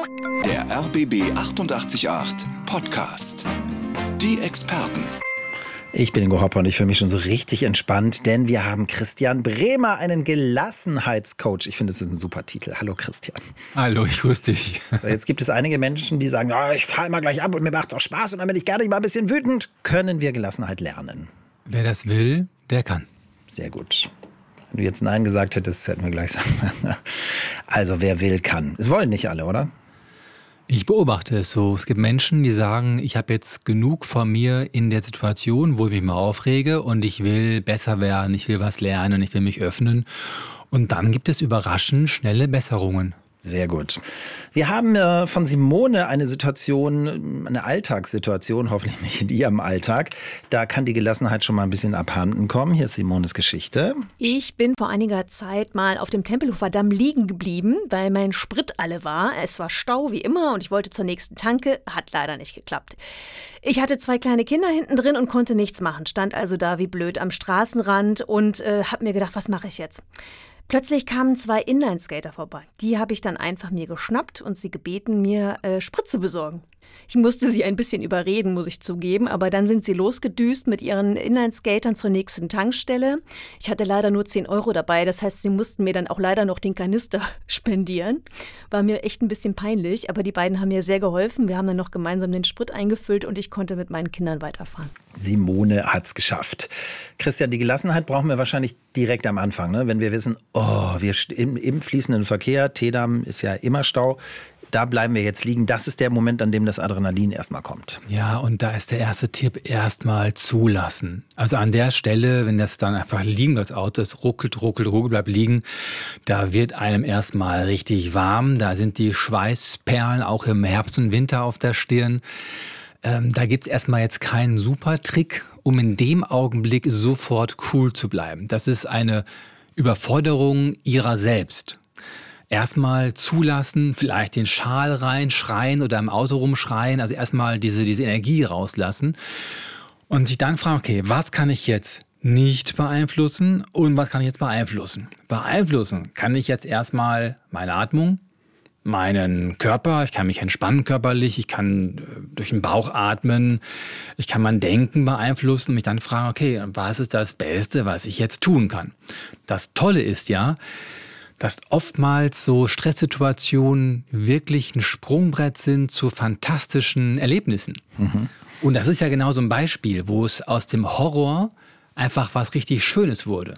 Der RBB 888 Podcast. Die Experten. Ich bin Ingo Hopper und ich fühle mich schon so richtig entspannt, denn wir haben Christian Bremer, einen Gelassenheitscoach. Ich finde, das ist ein super Titel. Hallo Christian. Hallo, ich grüße dich. So, jetzt gibt es einige Menschen, die sagen, oh, ich fahre immer gleich ab und mir macht es auch Spaß und dann bin ich gerne mal ein bisschen wütend. Können wir Gelassenheit lernen? Wer das will, der kann. Sehr gut. Wenn du jetzt Nein gesagt hättest, hätten wir gleich sagen. Also wer will, kann. Es wollen nicht alle, oder? Ich beobachte es so. Es gibt Menschen, die sagen, ich habe jetzt genug von mir in der Situation, wo ich mich mal aufrege und ich will besser werden, ich will was lernen, ich will mich öffnen. Und dann gibt es überraschend schnelle Besserungen. Sehr gut. Wir haben von Simone eine Situation, eine Alltagssituation, hoffentlich nicht in ihrem Alltag. Da kann die Gelassenheit schon mal ein bisschen abhanden kommen. Hier ist Simones Geschichte. Ich bin vor einiger Zeit mal auf dem Tempelhofer Damm liegen geblieben, weil mein Sprit alle war. Es war Stau wie immer und ich wollte zur nächsten Tanke. Hat leider nicht geklappt. Ich hatte 2 kleine Kinder hinten drin und konnte nichts machen. Stand also da wie blöd am Straßenrand und habe mir gedacht, was mache ich jetzt? Plötzlich kamen 2 Inlineskater vorbei. Die habe ich dann einfach mir geschnappt und sie gebeten, mir Sprit zu besorgen. Ich musste sie ein bisschen überreden, muss ich zugeben, aber dann sind sie losgedüst mit ihren Inlineskatern zur nächsten Tankstelle. Ich hatte leider nur 10 € dabei, das heißt, sie mussten mir dann auch leider noch den Kanister spendieren. War mir echt ein bisschen peinlich, aber die beiden haben mir sehr geholfen. Wir haben dann noch gemeinsam den Sprit eingefüllt und ich konnte mit meinen Kindern weiterfahren. Simone hat's geschafft. Christian, die Gelassenheit brauchen wir wahrscheinlich direkt am Anfang, ne? Wenn wir wissen, wir im fließenden Verkehr, Teedamm ist ja immer Stau, da bleiben wir jetzt liegen. Das ist der Moment, an dem das Adrenalin erstmal kommt. Ja, und da ist der erste Tipp, erstmal zulassen. Also an der Stelle, wenn das dann einfach liegen bleibt, das Auto, es ruckelt, bleibt liegen, da wird einem erstmal richtig warm. Da sind die Schweißperlen auch im Herbst und Winter auf der Stirn. Da gibt es erstmal jetzt keinen super Trick, um in dem Augenblick sofort cool zu bleiben. Das ist eine Überforderung ihrer selbst. Erstmal zulassen, vielleicht den Schal reinschreien oder im Auto rumschreien, also erstmal diese Energie rauslassen und sich dann fragen, okay, was kann ich jetzt nicht beeinflussen und was kann ich jetzt beeinflussen? Beeinflussen kann ich jetzt erstmal meine Atmung, meinen Körper, ich kann mich entspannen körperlich, ich kann durch den Bauch atmen, ich kann mein Denken beeinflussen und mich dann fragen, okay, was ist das Beste, was ich jetzt tun kann? Das Tolle ist ja, dass oftmals so Stresssituationen wirklich ein Sprungbrett sind zu fantastischen Erlebnissen. Mhm. Und das ist ja genau so ein Beispiel, wo es aus dem Horror einfach was richtig Schönes wurde.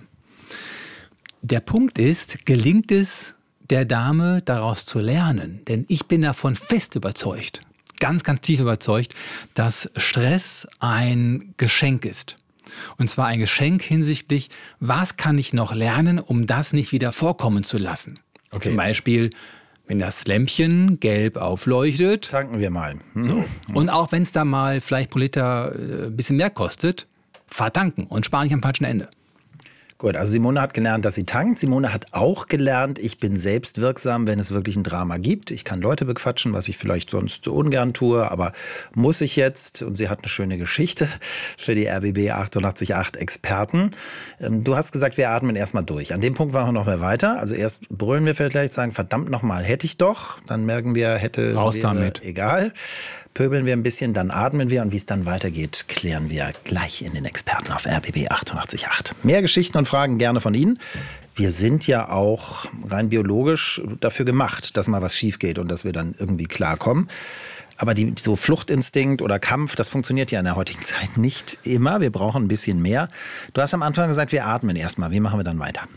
Der Punkt ist, gelingt es der Dame, daraus zu lernen? Denn ich bin davon fest überzeugt, ganz, ganz tief überzeugt, dass Stress ein Geschenk ist. Und zwar ein Geschenk hinsichtlich, was kann ich noch lernen, um das nicht wieder vorkommen zu lassen. Okay. Zum Beispiel, wenn das Lämpchen gelb aufleuchtet. Tanken wir mal. So. Und auch wenn es da mal vielleicht pro Liter ein bisschen mehr kostet, fahr tanken und spare nicht am falschen Ende. Gut, also Simone hat gelernt, dass sie tankt. Simone hat auch gelernt, ich bin selbstwirksam, wenn es wirklich ein Drama gibt. Ich kann Leute bequatschen, was ich vielleicht sonst ungern tue, aber muss ich jetzt? Und sie hat eine schöne Geschichte für die RBB 888 Experten. Du hast gesagt, wir atmen erstmal durch. An dem Punkt waren wir noch mehr weiter. Also erst brüllen wir vielleicht, sagen, verdammt nochmal, hätte ich doch. Dann merken wir, hätte, raus damit. Egal. Pöbeln wir ein bisschen, dann atmen wir und wie es dann weitergeht, klären wir gleich in den Experten auf RBB 888. Mehr Geschichten und Fragen gerne von Ihnen. Wir sind ja auch rein biologisch dafür gemacht, dass mal was schief geht und dass wir dann irgendwie klarkommen. Aber so Fluchtinstinkt oder Kampf, das funktioniert ja in der heutigen Zeit nicht immer. Wir brauchen ein bisschen mehr. Du hast am Anfang gesagt, wir atmen erstmal. Wie machen wir dann weiter?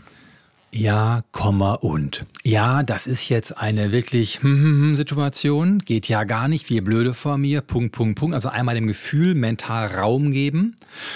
Ja, und. Ja, das ist jetzt eine wirklich Situation. Geht ja gar nicht, wie blöde vor mir, Punkt. Also einmal dem Gefühl mental Raum geben,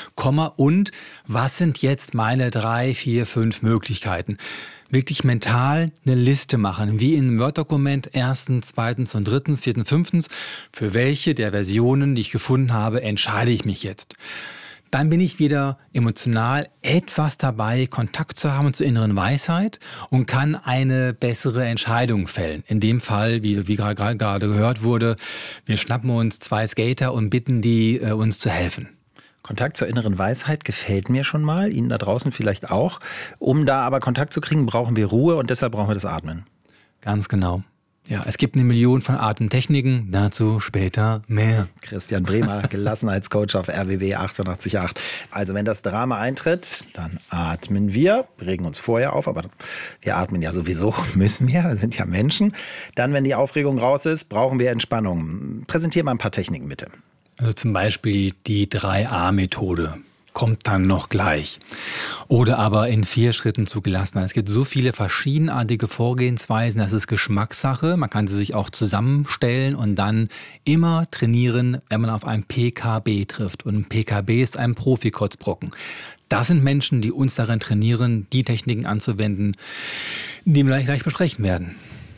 und was sind jetzt meine 3, 4, 5 Möglichkeiten? Wirklich mental eine Liste machen, wie in einem Word-Dokument, 1., 2. und 3., 4., 5. Für welche der Versionen, die ich gefunden habe, entscheide ich mich jetzt. Dann bin ich wieder emotional etwas dabei, Kontakt zu haben zur inneren Weisheit und kann eine bessere Entscheidung fällen. In dem Fall, wie gerade gehört wurde, wir schnappen uns 2 Skater und bitten die, uns zu helfen. Kontakt zur inneren Weisheit gefällt mir schon mal, Ihnen da draußen vielleicht auch. Um da aber Kontakt zu kriegen, brauchen wir Ruhe und deshalb brauchen wir das Atmen. Ganz genau. Ja, es gibt 1 Million von Atemtechniken, dazu später mehr. Christian Bremer, Gelassenheitscoach auf RBB 88.8. Also wenn das Drama eintritt, dann atmen wir, regen uns vorher auf, aber wir atmen ja sowieso, müssen wir sind ja Menschen. Dann, wenn die Aufregung raus ist, brauchen wir Entspannung. Präsentiere mal ein paar Techniken bitte. Also zum Beispiel die 3A-Methode. Kommt dann noch gleich. Oder aber in 4 Schritten zu Gelassenheit. Es gibt so viele verschiedenartige Vorgehensweisen, das ist Geschmackssache. Man kann sie sich auch zusammenstellen und dann immer trainieren, wenn man auf ein PKB trifft. Und ein PKB ist ein Profi-Kotzbrocken. Das sind Menschen, die uns darin trainieren, die Techniken anzuwenden, die wir gleich besprechen werden.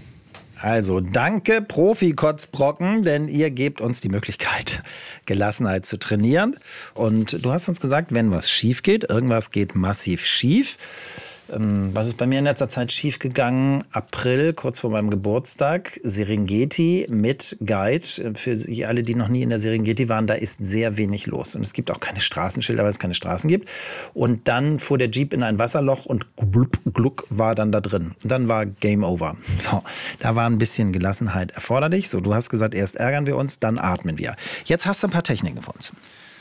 Also danke Profi-Kotzbrocken, denn ihr gebt uns die Möglichkeit, Gelassenheit zu trainieren. Und du hast uns gesagt, wenn was schief geht, irgendwas geht massiv schief. Was ist bei mir in letzter Zeit schief gegangen? April, kurz vor meinem Geburtstag, Serengeti mit Guide. Für alle, die noch nie in der Serengeti waren, da ist sehr wenig los. Und es gibt auch keine Straßenschilder, weil es keine Straßen gibt. Und dann fuhr der Jeep in ein Wasserloch und Gluck war dann da drin. Und dann war Game Over. So, da war ein bisschen Gelassenheit erforderlich. So, du hast gesagt, erst ärgern wir uns, dann atmen wir. Jetzt hast du ein paar Techniken für uns.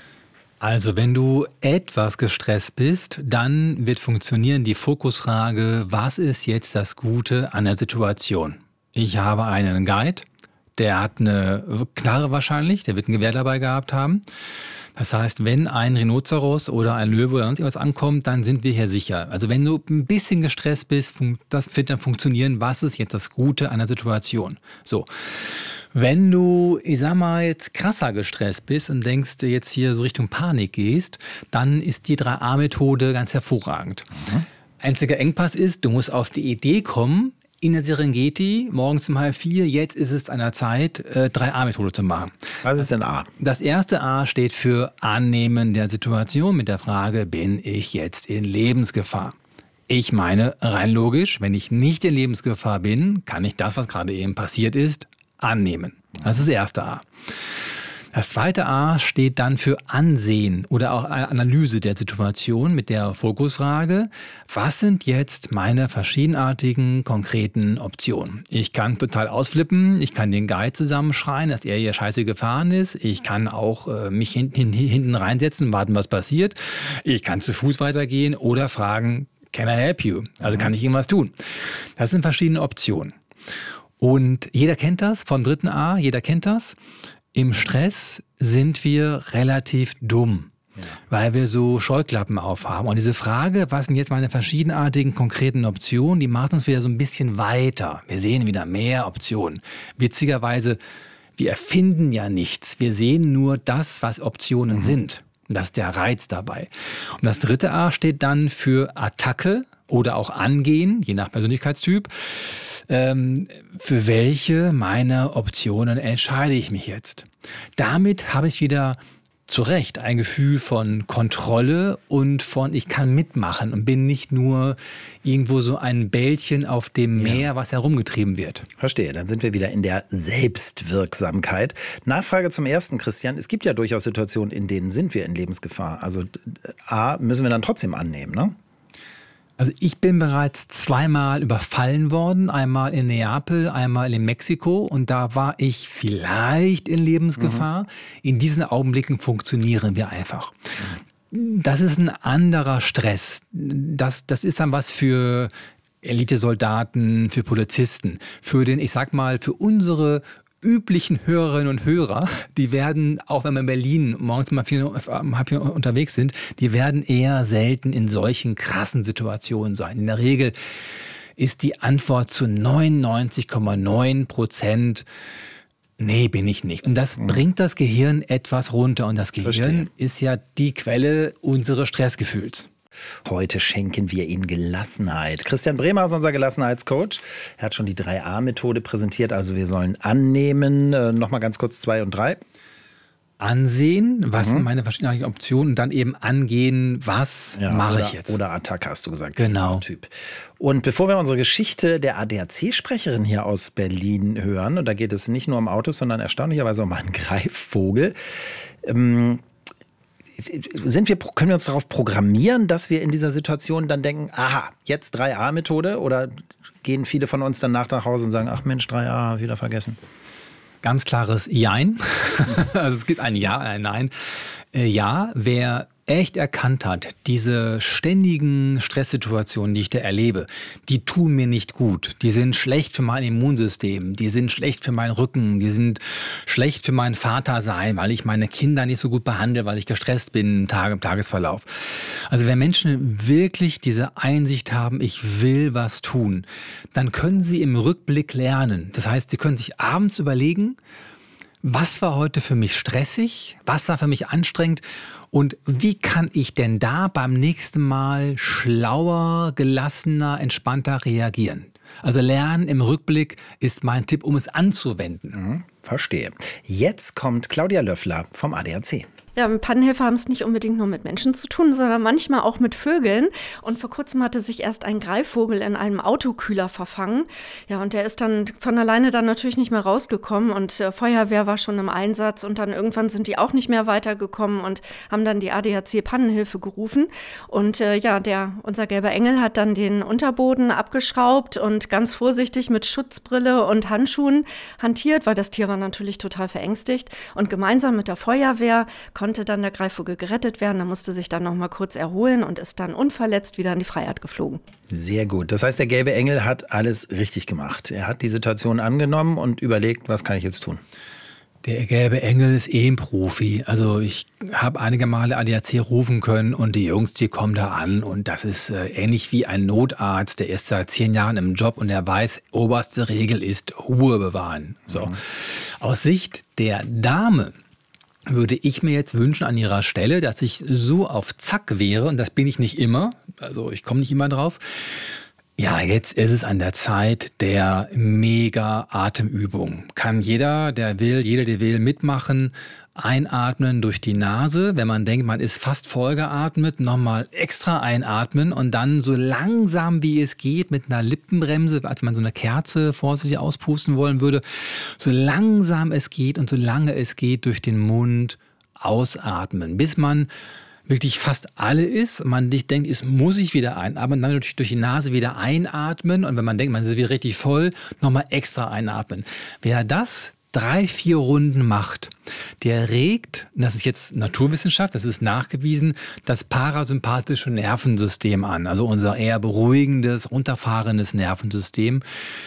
Also wenn du etwas gestresst bist, dann wird funktionieren die Fokusfrage, was ist jetzt das Gute an der Situation? Ich habe einen Guide, der hat eine Knarre wahrscheinlich, der wird ein Gewehr dabei gehabt haben. Das heißt, wenn ein Rhinoceros oder ein Löwe oder sonst irgendwas ankommt, dann sind wir hier sicher. Also wenn du ein bisschen gestresst bist, das wird dann funktionieren, was ist jetzt das Gute an der Situation? So. Wenn du, ich sag mal, jetzt krasser gestresst bist und denkst, jetzt hier so Richtung Panik gehst, dann ist die 3A-Methode ganz hervorragend. Einziger Engpass ist, du musst auf die Idee kommen, in der Serengeti, morgens um 3:30, jetzt ist es an der Zeit, 3A-Methode zu machen. Was ist denn A? Das erste A steht für Annehmen der Situation mit der Frage, bin ich jetzt in Lebensgefahr? Ich meine, rein logisch, wenn ich nicht in Lebensgefahr bin, kann ich das, was gerade eben passiert ist, annehmen. Das ist das erste A. Das zweite A steht dann für Ansehen oder auch eine Analyse der Situation mit der Fokusfrage, was sind jetzt meine verschiedenartigen, konkreten Optionen? Ich kann total ausflippen, ich kann den Guide zusammenschreien, dass er hier scheiße gefahren ist, ich kann auch mich hinten reinsetzen, warten, was passiert, ich kann zu Fuß weitergehen oder fragen, can I help you? Also kann ich irgendwas tun? Das sind verschiedene Optionen. Und jeder kennt das, vom dritten A, jeder kennt das. Im Stress sind wir relativ dumm, weil wir so Scheuklappen aufhaben. Und diese Frage, was sind jetzt meine verschiedenartigen, konkreten Optionen, die macht uns wieder so ein bisschen weiter. Wir sehen wieder mehr Optionen. Witzigerweise, wir erfinden ja nichts. Wir sehen nur das, was Optionen sind. Das ist der Reiz dabei. Und das dritte A steht dann für Attacke oder auch Angehen, je nach Persönlichkeitstyp. Für welche meiner Optionen entscheide ich mich jetzt? Damit habe ich wieder zu Recht ein Gefühl von Kontrolle und von ich kann mitmachen und bin nicht nur irgendwo so ein Bällchen auf dem Meer, was herumgetrieben wird. Verstehe, dann sind wir wieder in der Selbstwirksamkeit. Nachfrage zum ersten, Christian. Es gibt ja durchaus Situationen, in denen sind wir in Lebensgefahr. Also A, müssen wir dann trotzdem annehmen, ne? Also ich bin bereits 2-mal überfallen worden, einmal in Neapel, einmal in Mexiko und da war ich vielleicht in Lebensgefahr. In diesen Augenblicken funktionieren wir einfach. Das ist ein anderer Stress. Das ist dann was für Elitesoldaten, für Polizisten, für den, ich sag mal, für unsere üblichen Hörerinnen und Hörer, die werden, auch wenn wir in Berlin morgens mal viel unterwegs sind, die werden eher selten in solchen krassen Situationen sein. In der Regel ist die Antwort zu 99,9%, nee, bin ich nicht. Und das bringt das Gehirn etwas runter. Und das Gehirn ist ja die Quelle unseres Stressgefühls. Heute schenken wir Ihnen Gelassenheit. Christian Bremer ist unser Gelassenheitscoach. Er hat schon die 3A-Methode präsentiert. Also wir sollen annehmen. Nochmal ganz kurz 2 und 3. Ansehen, was sind meine verschiedenen Optionen und dann eben angehen, was mache ich jetzt. Oder Attacke, hast du gesagt. Genau. Typ. Und bevor wir unsere Geschichte der ADAC-Sprecherin hier aus Berlin hören, und da geht es nicht nur um Autos, sondern erstaunlicherweise um einen Greifvogel, können wir uns darauf programmieren, dass wir in dieser Situation dann denken, aha, jetzt 3A-Methode? Oder gehen viele von uns dann nach Hause und sagen, ach Mensch, 3A, wieder vergessen? Ganz klares Jein. Also es gibt ein Ja, ein Nein. Ja, wer echt erkannt hat, diese ständigen Stresssituationen, die ich da erlebe, die tun mir nicht gut. Die sind schlecht für mein Immunsystem, die sind schlecht für meinen Rücken, die sind schlecht für mein Vatersein, weil ich meine Kinder nicht so gut behandle, weil ich gestresst bin im Tagesverlauf. Also wenn Menschen wirklich diese Einsicht haben, ich will was tun, dann können sie im Rückblick lernen. Das heißt, sie können sich abends überlegen, was war heute für mich stressig, was war für mich anstrengend und wie kann ich denn da beim nächsten Mal schlauer, gelassener, entspannter reagieren? Also Lernen im Rückblick ist mein Tipp, um es anzuwenden. Verstehe. Jetzt kommt Claudia Löffler vom ADAC. Ja, Pannenhelfer haben es nicht unbedingt nur mit Menschen zu tun, sondern manchmal auch mit Vögeln. Und vor kurzem hatte sich erst ein Greifvogel in einem Autokühler verfangen. Ja, und der ist dann von alleine dann natürlich nicht mehr rausgekommen. Und Feuerwehr war schon im Einsatz. Und dann irgendwann sind die auch nicht mehr weitergekommen und haben dann die ADAC Pannenhilfe gerufen. Und unser gelber Engel hat dann den Unterboden abgeschraubt und ganz vorsichtig mit Schutzbrille und Handschuhen hantiert, weil das Tier war natürlich total verängstigt. Und gemeinsam mit der Feuerwehr konnte dann der Greifvogel gerettet werden. Er musste sich dann noch mal kurz erholen und ist dann unverletzt wieder in die Freiheit geflogen. Sehr gut. Das heißt, der gelbe Engel hat alles richtig gemacht. Er hat die Situation angenommen und überlegt, was kann ich jetzt tun? Der gelbe Engel ist ein Profi. Also ich habe einige Male ADAC rufen können und die Jungs, die kommen da an und das ist ähnlich wie ein Notarzt, der ist seit 10 Jahren im Job und der weiß, oberste Regel ist Ruhe bewahren. So. Aus Sicht der Dame würde ich mir jetzt wünschen an ihrer Stelle, dass ich so auf Zack wäre, und das bin ich nicht immer, also ich komme nicht immer drauf. Ja, jetzt ist es an der Zeit der Mega-Atemübung. Kann jeder, der will, mitmachen. Einatmen durch die Nase. Wenn man denkt, man ist fast vollgeatmet, nochmal extra einatmen und dann so langsam wie es geht mit einer Lippenbremse, als man so eine Kerze vorsichtig auspusten wollen würde, so langsam es geht und so lange es geht durch den Mund ausatmen, bis man wirklich fast alle ist und man sich denkt, es muss ich wieder einatmen, dann natürlich durch die Nase wieder einatmen und wenn man denkt, man ist wieder richtig voll, nochmal extra einatmen. Wer das 3-4 Runden macht, der regt, und das ist jetzt Naturwissenschaft, das ist nachgewiesen, das parasympathische Nervensystem an, also unser eher beruhigendes, runterfahrendes Nervensystem.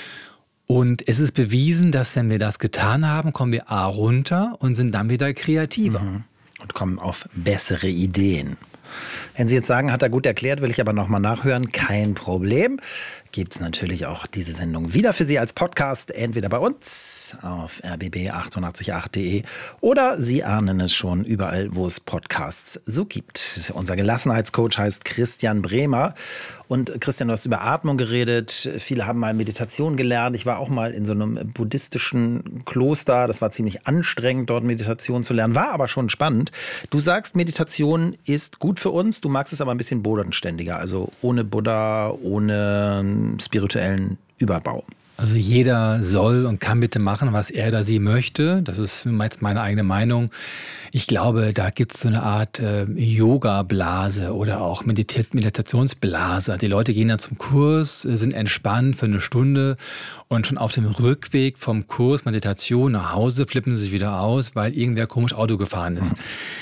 Und es ist bewiesen, dass wenn wir das getan haben, kommen wir A runter und sind dann wieder kreativer. Und kommen auf bessere Ideen. Wenn Sie jetzt sagen, hat er gut erklärt, will ich aber nochmal nachhören, kein Problem. Gibt es natürlich auch diese Sendung wieder für Sie als Podcast, entweder bei uns auf rbb888.de oder Sie ahnen es schon überall, wo es Podcasts so gibt. Unser Gelassenheitscoach heißt Christian Bremer. Und Christian, du hast über Atmung geredet. Viele haben mal Meditation gelernt. Ich war auch mal in so einem buddhistischen Kloster. Das war ziemlich anstrengend, dort Meditation zu lernen. War aber schon spannend. Du sagst, Meditation ist gut für uns. Du magst es aber ein bisschen bodenständiger. Also ohne Buddha, ohne spirituellen Überbau. Also jeder soll und kann bitte machen, was er oder sie möchte. Das ist jetzt meine eigene Meinung. Ich glaube, da gibt es so eine Art Yoga-Blase oder auch Meditationsblase. Die Leute gehen dann zum Kurs, sind entspannt für eine Stunde und schon auf dem Rückweg vom Kurs Meditation nach Hause flippen sie sich wieder aus, weil irgendwer komisch Auto gefahren ist.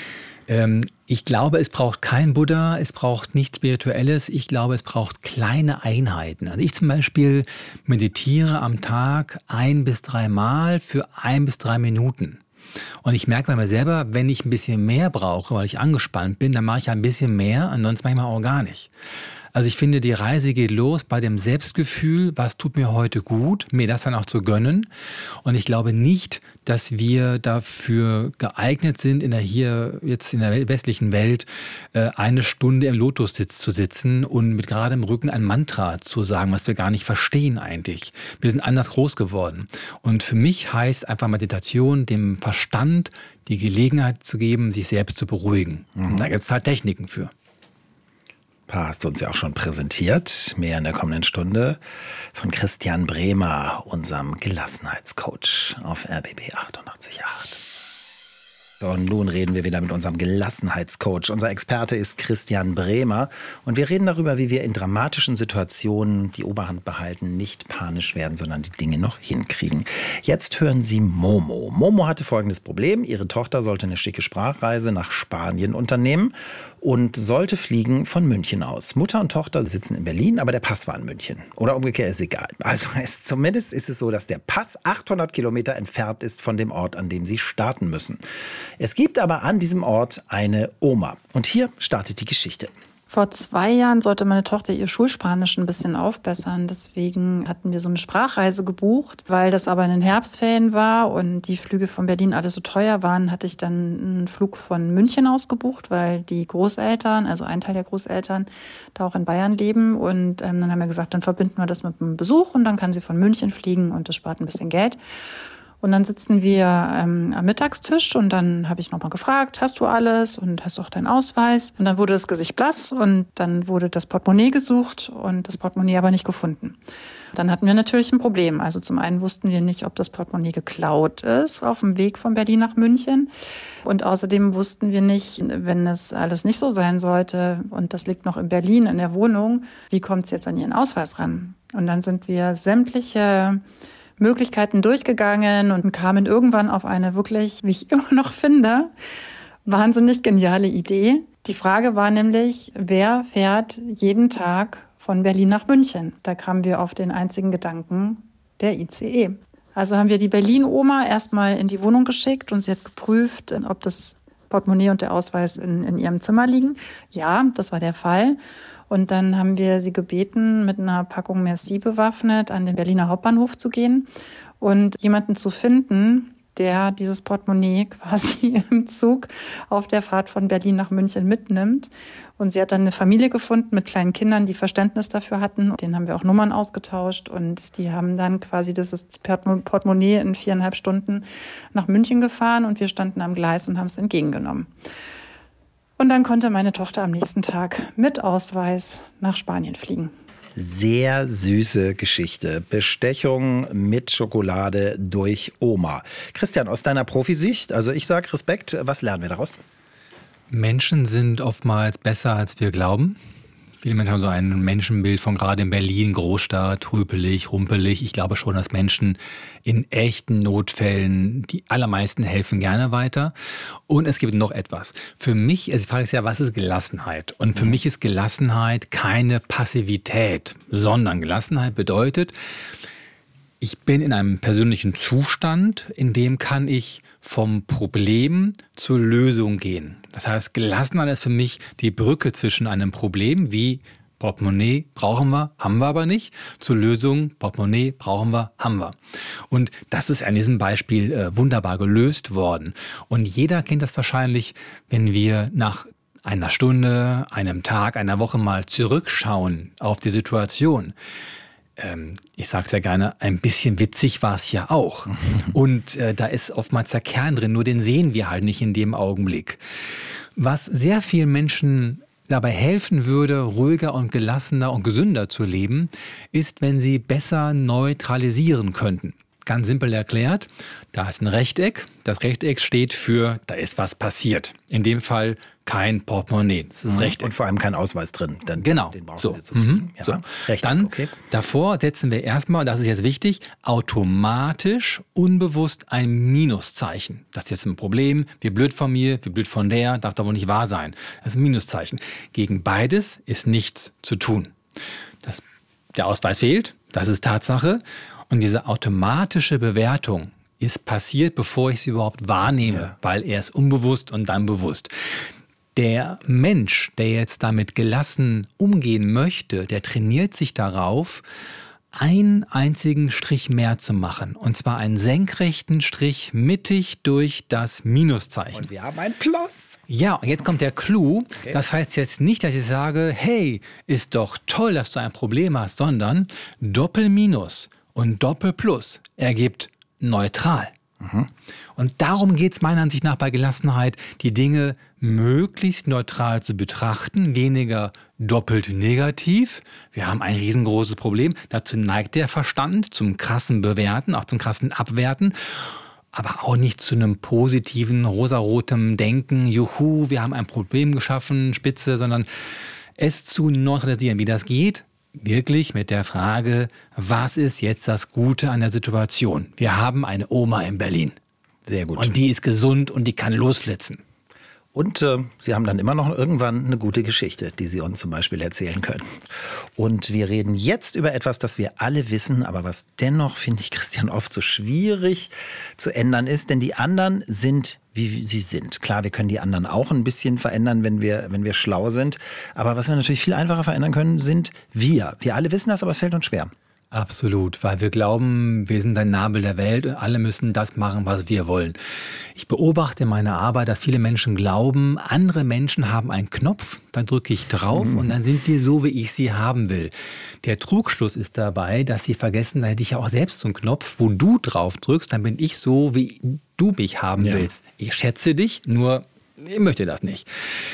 Ich glaube, es braucht kein Buddha, es braucht nichts Spirituelles. Ich glaube, es braucht kleine Einheiten. Also ich zum Beispiel meditiere am Tag 1 bis 3 Mal für 1 bis 3 Minuten. Und ich merke bei mir selber, wenn ich ein bisschen mehr brauche, weil ich angespannt bin, dann mache ich ein bisschen mehr, ansonsten manchmal auch gar nicht. Also ich finde, die Reise geht los bei dem Selbstgefühl, was tut mir heute gut, mir das dann auch zu gönnen. Und ich glaube nicht, dass wir dafür geeignet sind, in der westlichen Welt 1 Stunde im Lotussitz zu sitzen und mit geradem Rücken ein Mantra zu sagen, was wir gar nicht verstehen eigentlich. Wir sind anders groß geworden. Und für mich heißt einfach Meditation, dem Verstand die Gelegenheit zu geben, sich selbst zu beruhigen. Und da gibt es halt Techniken für. Hast du uns ja auch schon präsentiert, mehr in der kommenden Stunde, von Christian Bremer, unserem Gelassenheitscoach auf RBB 88.8. Und nun reden wir wieder mit unserem Gelassenheitscoach. Unser Experte ist Christian Bremer. Und wir reden darüber, wie wir in dramatischen Situationen die Oberhand behalten, nicht panisch werden, sondern die Dinge noch hinkriegen. Jetzt hören Sie Momo. Momo hatte folgendes Problem. Ihre Tochter sollte eine schicke Sprachreise nach Spanien unternehmen und sollte fliegen von München aus. Mutter und Tochter sitzen in Berlin, aber der Pass war in München. Oder umgekehrt, ist egal. Also zumindest ist es so, dass der Pass 800 Kilometer entfernt ist von dem Ort, an dem Sie starten müssen. Es gibt aber an diesem Ort eine Oma. Und hier startet die Geschichte. Vor 2 Jahren sollte meine Tochter ihr Schulspanisch ein bisschen aufbessern. Deswegen hatten wir so eine Sprachreise gebucht. Weil das aber in den Herbstferien war und die Flüge von Berlin alle so teuer waren, hatte ich dann einen Flug von München aus gebucht, weil die Großeltern, also ein Teil der Großeltern, da auch in Bayern leben. Und dann haben wir gesagt, dann verbinden wir das mit einem Besuch und dann kann sie von München fliegen und das spart ein bisschen Geld. Und dann sitzen wir am Mittagstisch und dann habe ich nochmal gefragt, hast du alles und hast du auch deinen Ausweis? Und dann wurde das Gesicht blass und dann wurde das Portemonnaie gesucht und das Portemonnaie aber nicht gefunden. Dann hatten wir natürlich ein Problem. Also zum einen wussten wir nicht, ob das Portemonnaie geklaut ist auf dem Weg von Berlin nach München. Und außerdem wussten wir nicht, wenn es alles nicht so sein sollte und das liegt noch in Berlin in der Wohnung, wie kommt es jetzt an ihren Ausweis ran? Und dann sind wir sämtliche Möglichkeiten durchgegangen und kamen irgendwann auf eine wirklich, wie ich immer noch finde, wahnsinnig geniale Idee. Die Frage war nämlich, wer fährt jeden Tag von Berlin nach München? Da kamen wir auf den einzigen Gedanken, der ICE. Also haben wir die Berlin-Oma erstmal in die Wohnung geschickt und sie hat geprüft, ob das Portemonnaie und der Ausweis in ihrem Zimmer liegen. Ja, das war der Fall. Und dann haben wir sie gebeten, mit einer Packung Merci bewaffnet an den Berliner Hauptbahnhof zu gehen und jemanden zu finden, der dieses Portemonnaie quasi im Zug auf der Fahrt von Berlin nach München mitnimmt. Und sie hat dann eine Familie gefunden mit kleinen Kindern, die Verständnis dafür hatten. Denen haben wir auch Nummern ausgetauscht und die haben dann quasi das Portemonnaie in 4,5 Stunden nach München gefahren und wir standen am Gleis und haben es entgegengenommen. Und dann konnte meine Tochter am nächsten Tag mit Ausweis nach Spanien fliegen. Sehr süße Geschichte. Bestechung mit Schokolade durch Oma. Christian, aus deiner Profisicht, also ich sage Respekt, was lernen wir daraus? Menschen sind oftmals besser, als wir glauben. Viele Menschen haben so ein Menschenbild von gerade in Berlin, Großstadt, trüpelig, rumpelig. Ich glaube schon, dass Menschen in echten Notfällen, die allermeisten helfen gerne weiter. Und es gibt noch etwas. Für mich, die Frage ist ja, was ist Gelassenheit? Und für mich ist Gelassenheit keine Passivität, sondern Gelassenheit bedeutet, ich bin in einem persönlichen Zustand, in dem kann ich vom Problem zur Lösung gehen. Das heißt, Gelassenheit ist für mich die Brücke zwischen einem Problem wie Portemonnaie brauchen wir, haben wir aber nicht, zur Lösung Portemonnaie brauchen wir, haben wir. Und das ist an diesem Beispiel wunderbar gelöst worden. Und jeder kennt das wahrscheinlich, wenn wir nach einer Stunde, einem Tag, einer Woche mal zurückschauen auf die Situation. Ich sage es ja gerne, ein bisschen witzig war es ja auch. Und da ist oftmals der Kern drin, nur den sehen wir halt nicht in dem Augenblick. Was sehr vielen Menschen dabei helfen würde, ruhiger und gelassener und gesünder zu leben, ist, wenn sie besser neutralisieren könnten. Ganz simpel erklärt, da ist ein Rechteck. Das Rechteck steht für, da ist was passiert. In dem Fall kein Portemonnaie. Das ist Rechteck. Und vor allem kein Ausweis drin. Denn genau. Den brauchen so. wir zu fliegen. Ja. So. Rechteck, dann okay. Davor setzen wir erstmal, das ist jetzt wichtig, automatisch unbewusst ein Minuszeichen. Das ist jetzt ein Problem. Wie blöd von mir, wie blöd von der, darf doch wohl nicht wahr sein. Das ist ein Minuszeichen. Gegen beides ist nichts zu tun. Der Ausweis fehlt, das ist Tatsache. Und diese automatische Bewertung ist passiert, bevor ich sie überhaupt wahrnehme, weil er ist unbewusst und dann bewusst. Der Mensch, der jetzt damit gelassen umgehen möchte, der trainiert sich darauf, einen einzigen Strich mehr zu machen. Und zwar einen senkrechten Strich mittig durch das Minuszeichen. Und wir haben ein Plus. Ja, und jetzt kommt der Clou. Okay. Das heißt jetzt nicht, dass ich sage, hey, ist doch toll, dass du ein Problem hast, sondern Doppelminus und Doppelplus ergibt neutral. Und darum geht es meiner Ansicht nach bei Gelassenheit, die Dinge möglichst neutral zu betrachten, weniger doppelt negativ. Wir haben ein riesengroßes Problem. Dazu neigt der Verstand zum krassen Bewerten, auch zum krassen Abwerten. aber auch nicht zu einem positiven, rosarotem Denken, juhu, wir haben ein Problem geschaffen, spitze, sondern es zu neutralisieren. Wie das geht? Wirklich mit der Frage, was ist jetzt das Gute an der Situation? Wir haben eine Oma in Berlin. Sehr gut. Und die ist gesund und die kann losflitzen. Und Sie haben dann immer noch irgendwann eine gute Geschichte, die Sie uns zum Beispiel erzählen können. Und wir reden jetzt über etwas, das wir alle wissen, aber was dennoch, finde ich, Christian, oft so schwierig zu ändern ist. Denn die anderen sind, wie sie sind. Klar, wir können die anderen auch ein bisschen verändern, wenn wir schlau sind. Aber was wir natürlich viel einfacher verändern können, sind wir. Wir alle wissen das, aber es fällt uns schwer. Absolut, weil wir glauben, wir sind ein Nabel der Welt und alle müssen das machen, was wir wollen. Ich beobachte in meiner Arbeit, dass viele Menschen glauben, andere Menschen haben einen Knopf, dann drücke ich drauf und dann sind die so, wie ich sie haben will. Der Trugschluss ist dabei, dass sie vergessen, da hätte ich ja auch selbst so einen Knopf, wo du drauf drückst, dann bin ich so, wie du mich haben willst. Ich schätze dich, nur ich möchte das nicht.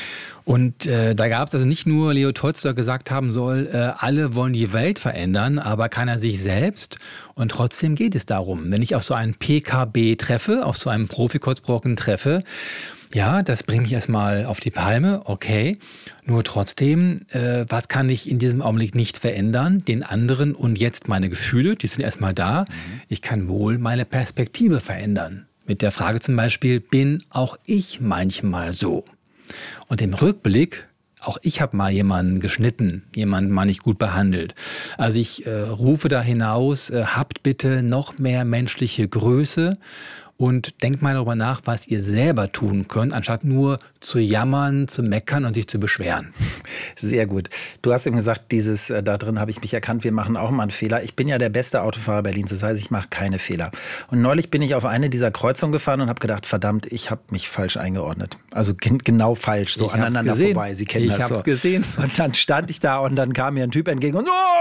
Und da gab es also nicht nur Leo Tolstoi gesagt haben soll, alle wollen die Welt verändern, aber keiner sich selbst. Und trotzdem geht es darum, wenn ich auf so einen PKB treffe, auf so einen Profi-Kotzbrocken treffe, ja, das bringt mich erstmal auf die Palme, okay. Nur trotzdem, was kann ich in diesem Augenblick nicht verändern? Den anderen und jetzt meine Gefühle, die sind erstmal da. Ich kann wohl meine Perspektive verändern. Mit der Frage zum Beispiel, bin auch ich manchmal so? Und im Rückblick, auch ich habe mal jemanden geschnitten, jemanden mal nicht gut behandelt. Also ich rufe da hinaus, habt bitte noch mehr menschliche Größe und denkt mal darüber nach, was ihr selber tun könnt, anstatt nur zu jammern, zu meckern und sich zu beschweren. Sehr gut. Du hast eben gesagt, da drin habe ich mich erkannt, wir machen auch mal einen Fehler. Ich bin ja der beste Autofahrer Berlins, das heißt, ich mache keine Fehler. Und neulich bin ich auf eine dieser Kreuzungen gefahren und habe gedacht, verdammt, ich habe mich falsch eingeordnet. Also genau falsch, so aneinander vorbei. Sie kennen das so. Ich habe es gesehen. Und dann stand ich da und dann kam mir ein Typ entgegen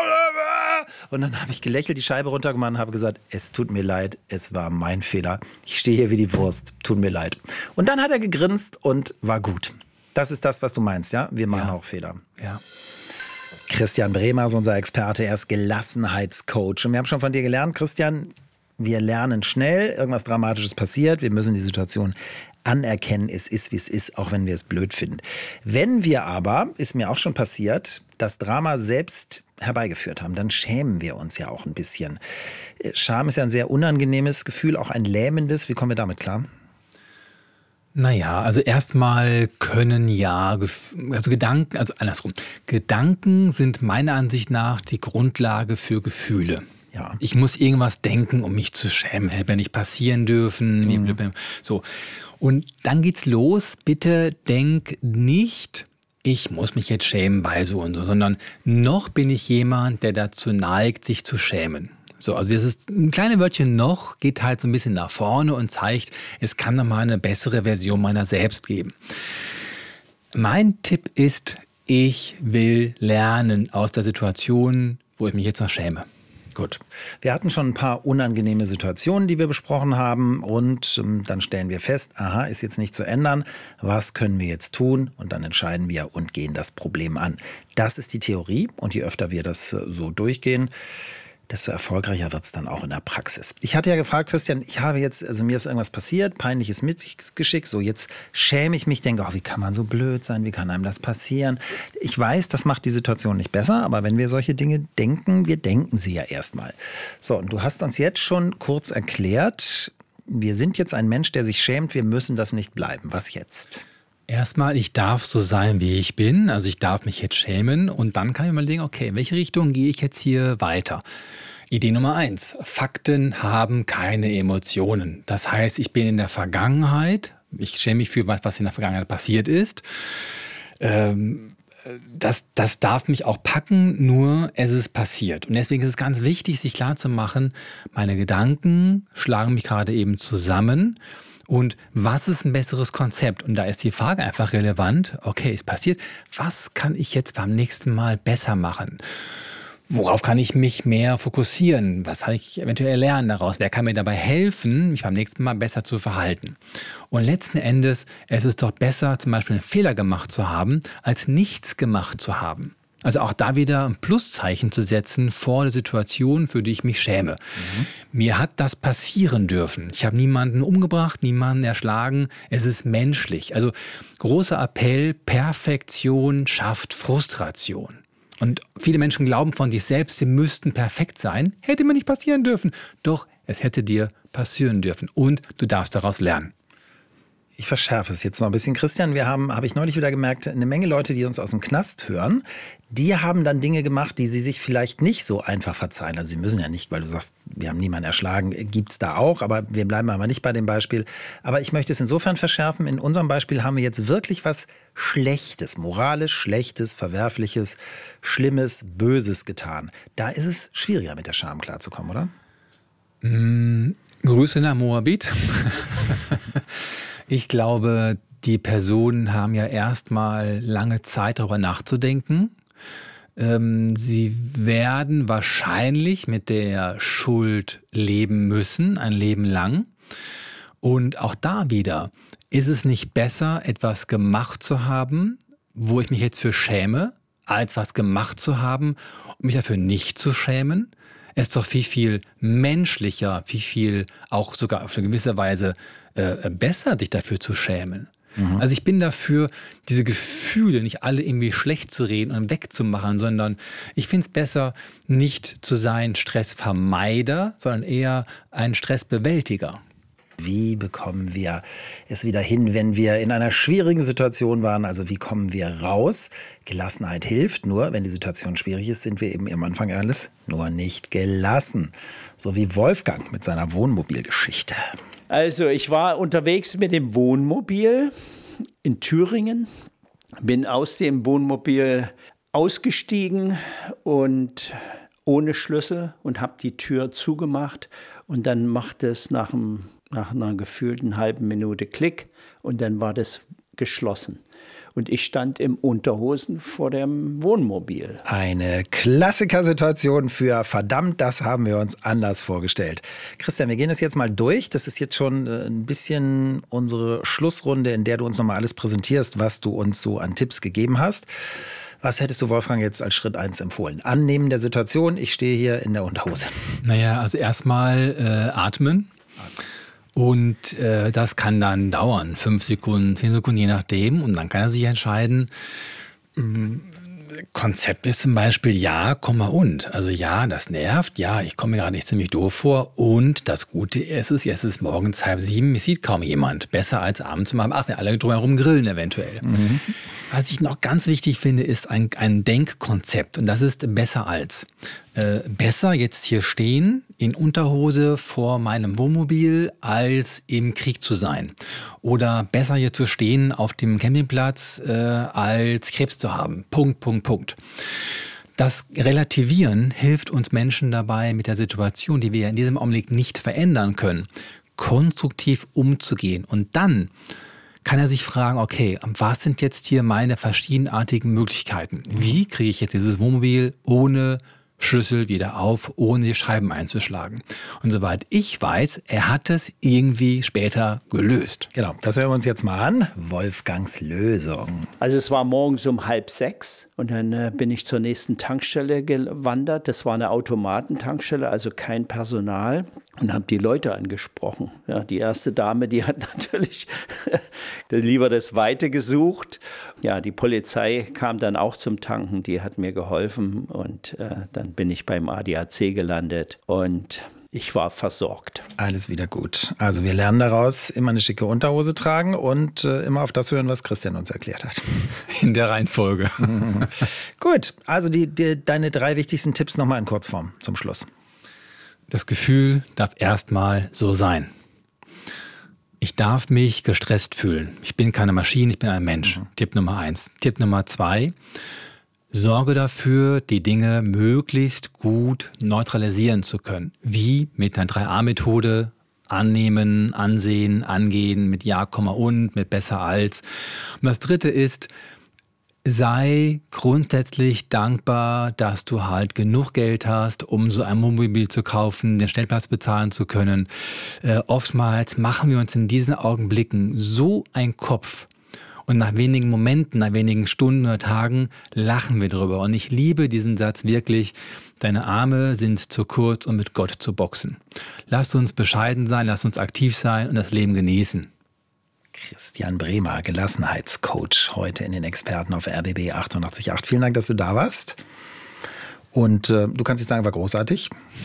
und dann habe ich gelächelt, die Scheibe runtergemacht und habe gesagt, es tut mir leid, es war mein Fehler. Ich stehe hier wie die Wurst, tut mir leid. Und dann hat er gegrinst und war gut. Das ist das, was du meinst, ja? Wir machen auch Fehler. Ja. Christian Bremer ist unser Experte, er ist Gelassenheitscoach. Und wir haben schon von dir gelernt, Christian, wir lernen schnell, irgendwas Dramatisches passiert, wir müssen die Situation anerkennen, es ist, wie es ist, auch wenn wir es blöd finden. Wenn wir aber, ist mir auch schon passiert, das Drama selbst herbeigeführt haben, dann schämen wir uns ja auch ein bisschen. Scham ist ja ein sehr unangenehmes Gefühl, auch ein lähmendes. Wie kommen wir damit klar? Naja, also erstmal können Gedanken sind meiner Ansicht nach die Grundlage für Gefühle. Ja. Ich muss irgendwas denken, um mich zu schämen. Hätte nicht passieren dürfen. So. Und dann geht's los. Bitte denk nicht, ich muss mich jetzt schämen, weil so und so, sondern noch bin ich jemand, der dazu neigt, sich zu schämen. So, also das ist ein kleines Wörtchen noch, geht halt so ein bisschen nach vorne und zeigt, es kann noch mal eine bessere Version meiner selbst geben. Mein Tipp ist, ich will lernen aus der Situation, wo ich mich jetzt noch schäme. Gut. Wir hatten schon ein paar unangenehme Situationen, die wir besprochen haben und dann stellen wir fest, aha, ist jetzt nicht zu ändern, was können wir jetzt tun? Und dann entscheiden wir und gehen das Problem an. Das ist die Theorie und je öfter wir das so durchgehen, desto erfolgreicher wird es dann auch in der Praxis. Ich hatte ja gefragt, Christian, mir ist irgendwas passiert, peinliches Mitgeschick, so jetzt schäme ich mich, denke, wie kann man so blöd sein, wie kann einem das passieren? Ich weiß, das macht die Situation nicht besser, aber wenn wir solche Dinge denken, wir denken sie ja erstmal. So, und du hast uns jetzt schon kurz erklärt, wir sind jetzt ein Mensch, der sich schämt, wir müssen das nicht bleiben. Was jetzt? Erstmal, ich darf so sein, wie ich bin, also ich darf mich jetzt schämen und dann kann ich mir überlegen, okay, in welche Richtung gehe ich jetzt hier weiter? Idee Nummer 1, Fakten haben keine Emotionen. Das heißt, ich bin in der Vergangenheit, ich schäme mich für was in der Vergangenheit passiert ist. Das darf mich auch packen, nur es ist passiert. Und deswegen ist es ganz wichtig, sich klarzumachen, meine Gedanken schlagen mich gerade eben zusammen. Und was ist ein besseres Konzept? Und da ist die Frage einfach relevant. Okay, ist passiert. Was kann ich jetzt beim nächsten Mal besser machen? Worauf kann ich mich mehr fokussieren? Was kann ich eventuell lernen daraus? Wer kann mir dabei helfen, mich beim nächsten Mal besser zu verhalten? Und letzten Endes, es ist doch besser, zum Beispiel einen Fehler gemacht zu haben, als nichts gemacht zu haben. Also auch da wieder ein Pluszeichen zu setzen vor der Situation, für die ich mich schäme. Mir hat das passieren dürfen. Ich habe niemanden umgebracht, niemanden erschlagen. Es ist menschlich. Also großer Appell, Perfektion schafft Frustration. Und viele Menschen glauben von sich selbst, sie müssten perfekt sein. Hätte mir nicht passieren dürfen. Doch es hätte dir passieren dürfen. Und du darfst daraus lernen. Ich verschärfe es jetzt noch ein bisschen. Christian, habe ich neulich wieder gemerkt, eine Menge Leute, die uns aus dem Knast hören, die haben dann Dinge gemacht, die sie sich vielleicht nicht so einfach verzeihen. Also sie müssen ja nicht, weil du sagst, wir haben niemanden erschlagen, gibt es da auch, aber wir bleiben aber nicht bei dem Beispiel. Aber ich möchte es insofern verschärfen, in unserem Beispiel haben wir jetzt wirklich was Schlechtes, moralisch Schlechtes, Verwerfliches, Schlimmes, Böses getan. Da ist es schwieriger, mit der Scham klarzukommen, oder? Grüße nach Moabit. Ich glaube, die Personen haben ja erstmal lange Zeit, darüber nachzudenken. Sie werden wahrscheinlich mit der Schuld leben müssen, ein Leben lang. Und auch da wieder, ist es nicht besser, etwas gemacht zu haben, wo ich mich jetzt für schäme, als was gemacht zu haben, um mich dafür nicht zu schämen? Es ist doch viel, viel menschlicher, viel auch sogar auf eine gewisse Weise besser, sich dafür zu schämen. Also ich bin dafür, diese Gefühle nicht alle irgendwie schlecht zu reden und wegzumachen, sondern ich finde es besser, nicht zu sein Stressvermeider, sondern eher ein Stressbewältiger. Wie bekommen wir es wieder hin, wenn wir in einer schwierigen Situation waren? Also wie kommen wir raus? Gelassenheit hilft, nur wenn die Situation schwierig ist, sind wir eben am Anfang alles nur nicht gelassen. So wie Wolfgang mit seiner Wohnmobilgeschichte. Also ich war unterwegs mit dem Wohnmobil in Thüringen, bin aus dem Wohnmobil ausgestiegen und ohne Schlüssel und habe die Tür zugemacht und dann macht es nach einer gefühlten halben Minute Klick und dann war das geschlossen. Und ich stand im Unterhosen vor dem Wohnmobil. Eine Klassikersituation für verdammt, das haben wir uns anders vorgestellt. Christian, wir gehen das jetzt mal durch. Das ist jetzt schon ein bisschen unsere Schlussrunde, in der du uns nochmal alles präsentierst, was du uns so an Tipps gegeben hast. Was hättest du, Wolfgang, jetzt als Schritt 1 empfohlen? Annehmen der Situation, ich stehe hier in der Unterhose. Naja, also erstmal atmen. Und das kann dann dauern, 5 Sekunden, 10 Sekunden, je nachdem. Und dann kann er sich entscheiden, Konzept ist zum Beispiel ja, und. Also ja, das nervt, ja, ich komme mir gerade nicht ziemlich doof vor. Und das Gute ist es, jetzt ist es morgens 6:30, mich sieht kaum jemand. Besser als abends um 8, wenn alle drumherum grillen eventuell. Was ich noch ganz wichtig finde, ist ein Denkkonzept. Und das ist besser als. Besser jetzt hier stehen in Unterhose vor meinem Wohnmobil, als im Krieg zu sein. Oder besser hier zu stehen auf dem Campingplatz, als Krebs zu haben. Punkt. Das Relativieren hilft uns Menschen dabei, mit der Situation, die wir in diesem Augenblick nicht verändern können, konstruktiv umzugehen. Und dann kann er sich fragen, okay, was sind jetzt hier meine verschiedenartigen Möglichkeiten? Wie kriege ich jetzt dieses Wohnmobil ohne Schlüssel wieder auf, ohne die Scheiben einzuschlagen? Und soweit ich weiß, er hat es irgendwie später gelöst. Genau, das hören wir uns jetzt mal an. Wolfgangs Lösung. Also es war morgens um 5:30 und dann bin ich zur nächsten Tankstelle gewandert. Das war eine Automatentankstelle, also kein Personal. Und habe die Leute angesprochen. Ja, die erste Dame, die hat natürlich lieber das Weite gesucht. Ja, die Polizei kam dann auch zum Tanken, die hat mir geholfen und dann bin ich beim ADAC gelandet und ich war versorgt. Alles wieder gut. Also wir lernen daraus, immer eine schicke Unterhose tragen und immer auf das hören, was Christian uns erklärt hat. In der Reihenfolge. Gut, also deine 3 wichtigsten Tipps nochmal in Kurzform zum Schluss. Das Gefühl darf erstmal so sein. Ich darf mich gestresst fühlen. Ich bin keine Maschine, ich bin ein Mensch. Tipp Nummer 1. Tipp Nummer 2. Sorge dafür, die Dinge möglichst gut neutralisieren zu können. Wie? Mit einer 3A-Methode. Annehmen, ansehen, angehen, mit Ja, und, mit besser als. Und das 3. ist, sei grundsätzlich dankbar, dass du halt genug Geld hast, um so ein Wohnmobil zu kaufen, den Stellplatz bezahlen zu können. Oftmals machen wir uns in diesen Augenblicken so einen Kopf Und nach wenigen Momenten, nach wenigen Stunden oder Tagen lachen wir drüber. Und ich liebe diesen Satz wirklich: Deine Arme sind zu kurz, um mit Gott zu boxen. Lass uns bescheiden sein, lass uns aktiv sein und das Leben genießen. Christian Bremer, Gelassenheitscoach, heute in den Experten auf RBB 88.8. Vielen Dank, dass du da warst. Und du kannst jetzt sagen, war großartig.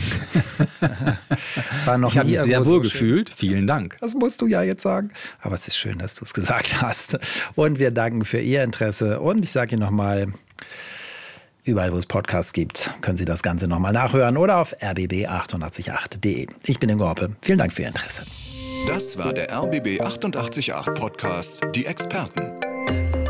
War noch ich habe mich sehr wohl gefühlt. Vielen Dank. Das musst du ja jetzt sagen. Aber es ist schön, dass du es gesagt hast. Und wir danken für Ihr Interesse. Und ich sage Ihnen nochmal, überall, wo es Podcasts gibt, können Sie das Ganze nochmal nachhören oder auf rbb888.de. Ich bin Ingo Hoppe. Vielen Dank für Ihr Interesse. Das war der RBB 88.8 Podcast, die Experten.